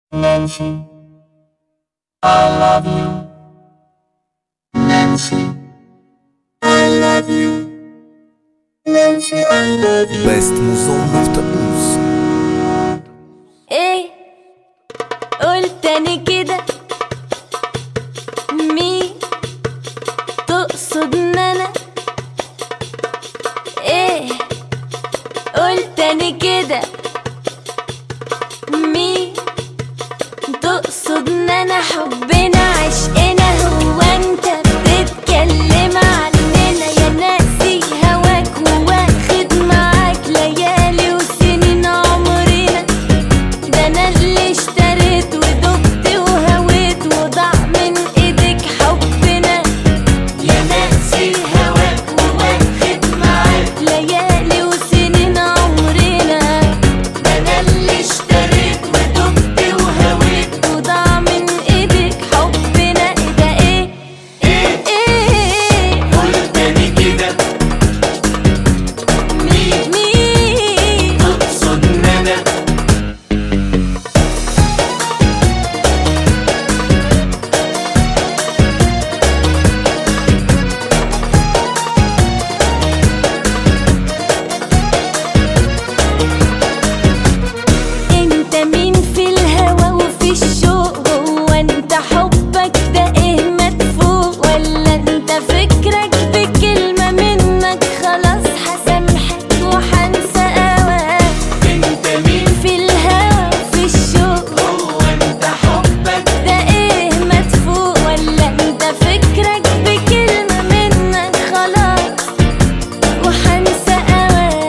Nancy, I love you. Nancy, I love you. Nancy, I love you. Best مuzon نقطة أوز. ايه قول تاني كده، مين تقصد ان انا؟ ايه قول تاني كده، مين تقصد ان انا؟ حبنا عشقنا هو انت بتتكلم عننا؟ يا ناسي هواك وواخد معاك ليالي وسنين عمرنا. ده انا اللي اشتريت ودقت وهويت وضاع من ايدك حبنا. يا ناسي هواك وواخد معاك ليالي وسنين عمرنا. ده انا اللي اشتريت ودقت وهويت وضاع من ايدك حبنا. ايه ده ايه قول تاني كده، مين تقصد ان انا؟ انت مين في الهوى وفي الشوق؟ هو انت حبك ده ايه مدفوق؟ ولا انت فكرك بكلمة منك خلاص هسامحك وحنسى هواك؟ انت مين؟ في الهوى وفي الشوق هو انت حبك ده ايه مدفوق؟ ولا انت فكرك بكلمة منك خلاص وحنسى هواك؟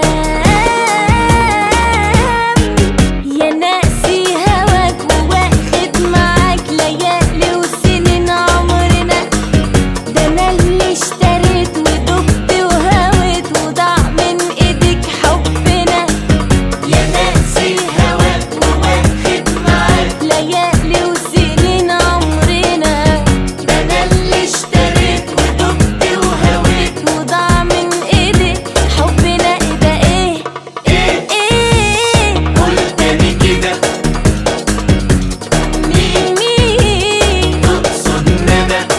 يا ناسي هواك وواخد معاك ليالي وسنين عمرنا. ده انا اللي اشتريت ودقت وهويت وضاع من ايدك حبنا. يا ناسي هواك وواخد معاك ليالي وسنين عمرنا. ده انا اللي اشتريت ودقت وهويت وضاع من ايدك حبنا. ايه ده ايه قول تاني كده، مين تقصد ان انا؟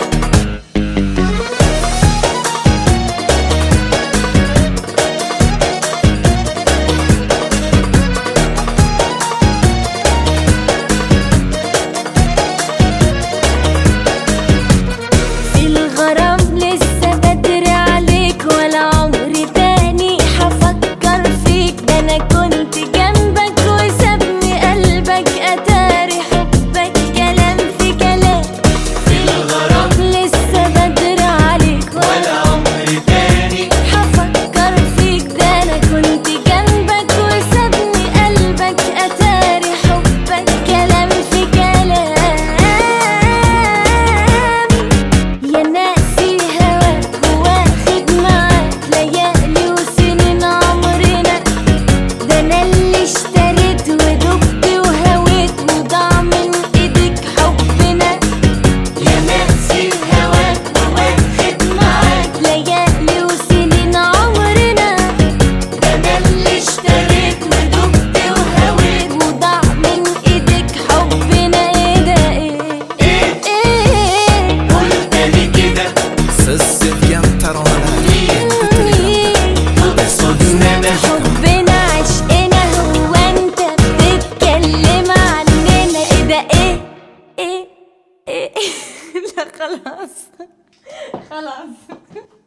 في الغرام لسه بدري عليك، ولا عمري تاني حفكر فيك. ده انا كنت جنبك وسابني قلبك اتاري حبك كلام في كلام. في الغرام لسه بدري عليك ولا عمري تاني حفكر فيك. ده انا كنت جنبك وسابني قلبك اتاري حبك كلام في كلام. يا ناسي هواك وواخد معاك ليالي وسنين عمرنا. ده انا اللي اشتريت ودقت وهويت وضاع من ايدك حبنا. يا ناسي هواك وواخد معاك ليالي وسنين عمرنا. ده انا اللي اشتريت ودقت وهويت وضاع من ايدك حبنا. ايه ده ايه قول تاني كده، Se piantarono la تقصد ان انا؟ حبنا عشقنا هو انت بتتكلم عننا؟ ايه ده ايه لا خلاص خلاص